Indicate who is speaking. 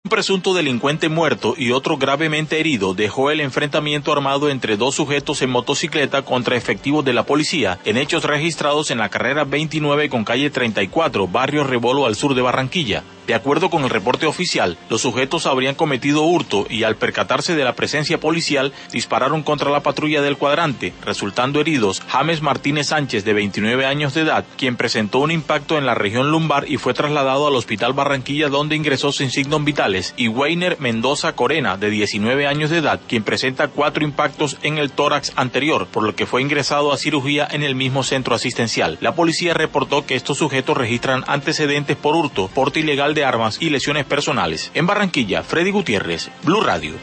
Speaker 1: Un presunto delincuente muerto y otro gravemente herido dejó el enfrentamiento armado entre dos sujetos en motocicleta contra efectivos de la policía en hechos registrados en la carrera 29 con calle 34, barrio Rebolo al sur de Barranquilla. De acuerdo con el reporte oficial, los sujetos habrían cometido hurto y al percatarse de la presencia policial dispararon contra la patrulla del cuadrante, resultando heridos James Martínez Sánchez, de 29 años de edad, quien presentó un impacto en la región lumbar y fue trasladado al Hospital Barranquilla, donde ingresó sin signos vitales, y Weiner Mendoza Corena, de 19 años de edad, quien presenta 4 impactos en el tórax anterior, por lo que fue ingresado a cirugía en el mismo centro asistencial. La policía reportó que estos sujetos registran antecedentes por hurto, porte ilegal de armas y lesiones personales. En Barranquilla, Freddy Gutiérrez, Blue Radio.